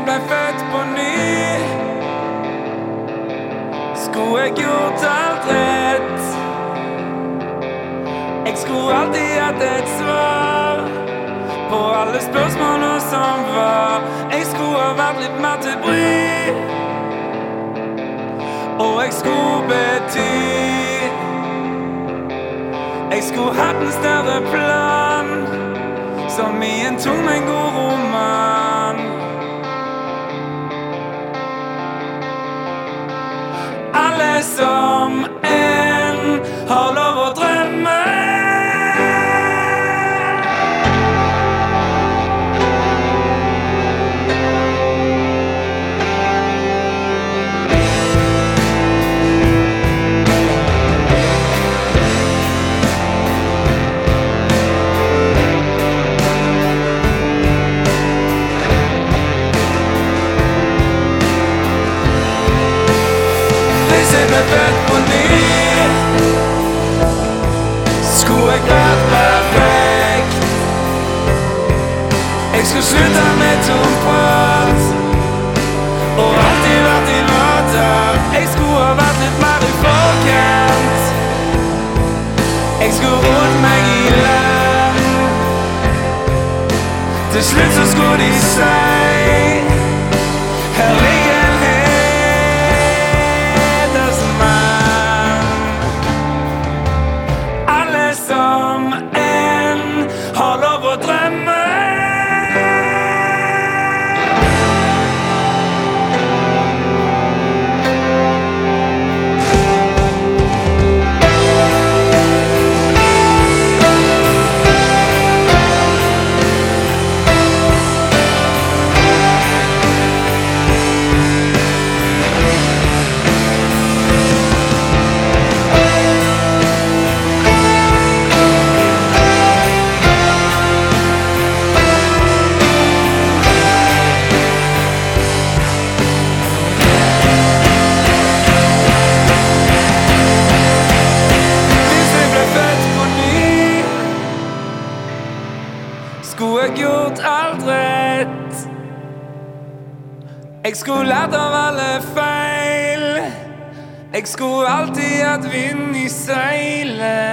ble født på ny. Skulle jeg gjort alt rett? Jeg skulle alltid hatt et svar på alle spørsmålene som var. Jeg skulle ha vært litt mer til bry, og jeg skulle bety. Jeg skulle hatt en større plan, som i en tung, men god roman. Alle som en har lov å drømme. Hvis jeg ble født på ny, skulle jeg vært perfekt. Jeg skulle slutte med tomt prat og alltid vært i vater. Jeg skulle ha vært litt mer i forkant. Jeg skulle rodd meg i land. Til slutt så skulle de si: her ligger en hedersmann. Alle som en har lov å drømme. Skulle jeg gjort alt rett? Jeg skulle lært av alle feil. Jeg skulle alltid hatt vind i seilet.